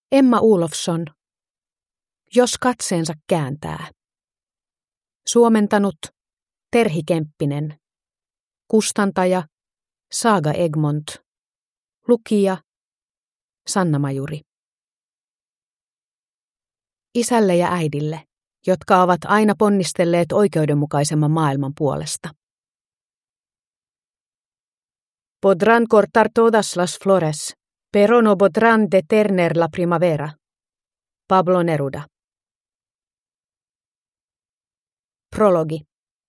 Emma Olofsson. Jos katseensa kääntää. Suomentanut Terhi Kemppinen. Kustantaja Saga Egmont. Lukija Sanna Majuri. Isälle ja äidille, jotka ovat aina ponnistelleet oikeudenmukaisemman maailman puolesta. Podrán cortar todas las flores, pero no podrán detener la primavera. Pablo Neruda. Prologi.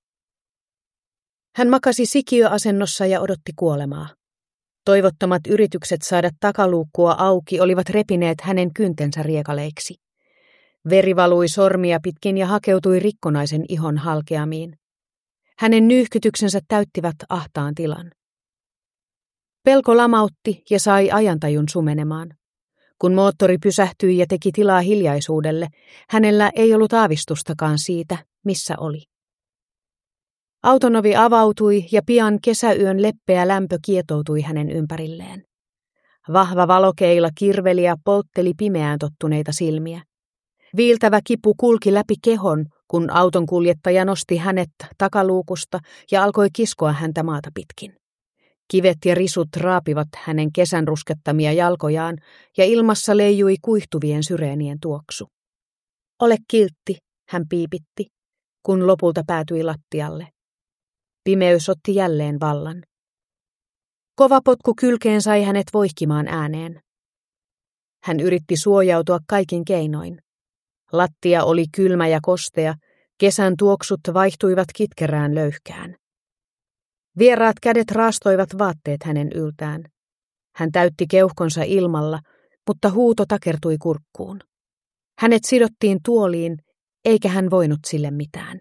Hän makasi sikiöasennossa ja odotti kuolemaa. Toivottomat yritykset saada takaluukkua auki olivat repineet hänen kyntensä riekaleiksi. Veri valui sormia pitkin ja hakeutui rikkonaisen ihon halkeamiin. Hänen nyyhkytyksensä täyttivät ahtaan tilan. Pelko lamautti ja sai ajantajun sumenemaan. Kun moottori pysähtyi ja teki tilaa hiljaisuudelle, hänellä ei ollut aavistustakaan siitä, missä oli. Auton ovi avautui ja pian kesäyön leppeä lämpö kietoutui hänen ympärilleen. Vahva valokeila kirveli ja poltteli pimeään tottuneita silmiä. Viiltävä kipu kulki läpi kehon, kun auton kuljettaja nosti hänet takaluukusta ja alkoi kiskoa häntä maata pitkin. Kivet ja risut raapivat hänen kesän ruskettamia jalkojaan ja ilmassa leijui kuihtuvien syreenien tuoksu. Ole kiltti, hän piipitti, kun lopulta päätyi lattialle. Pimeys otti jälleen vallan. Kova potku kylkeen sai hänet voihkimaan ääneen. Hän yritti suojautua kaikin keinoin. Lattia oli kylmä ja kostea, kesän tuoksut vaihtuivat kitkerään löyhkään. Vieraat kädet raastoivat vaatteet hänen yltään. Hän täytti keuhkonsa ilmalla, mutta huuto takertui kurkkuun. Hänet sidottiin tuoliin, eikä hän voinut sille mitään.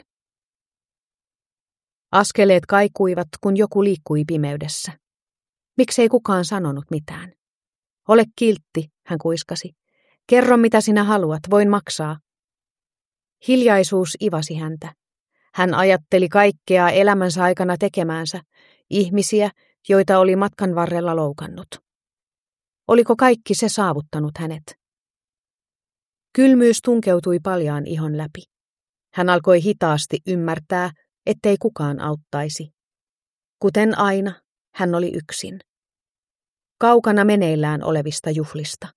Askeleet kaikuivat, kun joku liikkui pimeydessä. Miksei kukaan sanonut mitään? Ole kiltti, hän kuiskasi. Kerro, mitä sinä haluat, voin maksaa. Hiljaisuus ivasi häntä. Hän ajatteli kaikkea elämänsä aikana tekemäänsä, ihmisiä, joita oli matkan varrella loukannut. Oliko kaikki se saavuttanut hänet? Kylmyys tunkeutui paljaan ihon läpi. Hän alkoi hitaasti ymmärtää, ettei kukaan auttaisi. Kuten aina, hän oli yksin. Kaukana meneillään olevista juhlista.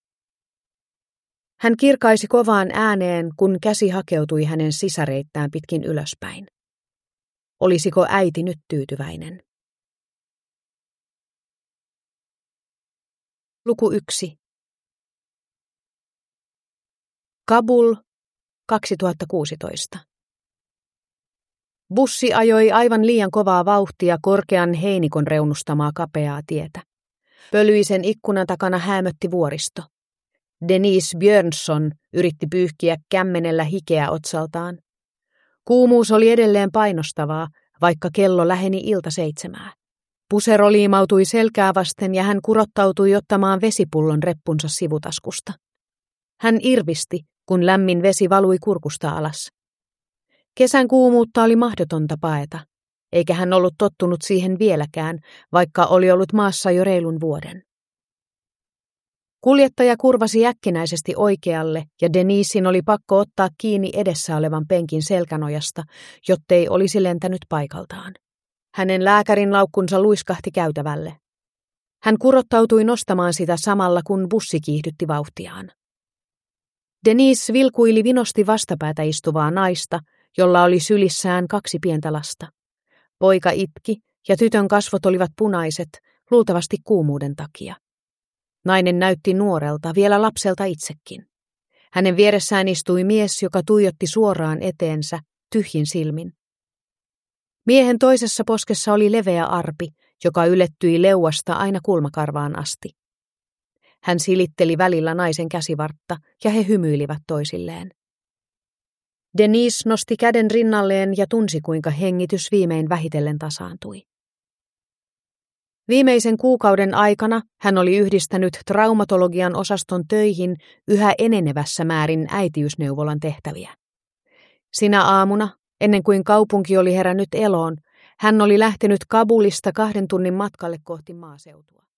Hän kirkaisi kovaan ääneen, kun käsi hakeutui hänen sisäreittään pitkin ylöspäin. Olisiko äiti nyt tyytyväinen? Luku 1. Kabul, 2016. Bussi ajoi aivan liian kovaa vauhtia korkean heinikon reunustamaa kapeaa tietä. Pölyisen ikkunan takana häämötti vuoristo. Denise Björnsson yritti pyyhkiä kämmenellä hikeä otsaltaan. Kuumuus oli edelleen painostavaa, vaikka kello läheni 6:00. Pusero liimautui selkää vasten ja hän kurottautui ottamaan vesipullon reppunsa sivutaskusta. Hän irvisti, kun lämmin vesi valui kurkusta alas. Kesän kuumuutta oli mahdotonta paeta, eikä hän ollut tottunut siihen vieläkään, vaikka oli ollut maassa jo reilun vuoden. Kuljettaja kurvasi äkkinäisesti oikealle ja Denisin oli pakko ottaa kiinni edessä olevan penkin selkänojasta, jottei olisi lentänyt paikaltaan. Hänen lääkärin laukkunsa luiskahti käytävälle. Hän kurottautui nostamaan sitä samalla, kun bussi kiihdytti vauhtiaan. Denise vilkuili vinosti vastapäätä istuvaa naista, jolla oli sylissään 2 pientä lasta. Poika itki ja tytön kasvot olivat punaiset, luultavasti kuumuuden takia. Nainen näytti nuorelta, vielä lapselta itsekin. Hänen vieressään istui mies, joka tuijotti suoraan eteensä, tyhjin silmin. Miehen toisessa poskessa oli leveä arpi, joka ylettyi leuasta aina kulmakarvaan asti. Hän silitteli välillä naisen käsivartta ja he hymyilivät toisilleen. Denise nosti käden rinnalleen ja tunsi, kuinka hengitys viimein vähitellen tasaantui. Viimeisen kuukauden aikana hän oli yhdistänyt traumatologian osaston töihin yhä enenevässä määrin äitiysneuvolan tehtäviä. Sinä aamuna, ennen kuin kaupunki oli herännyt eloon, hän oli lähtenyt Kabulista 2 tunnin matkalle kohti maaseutua.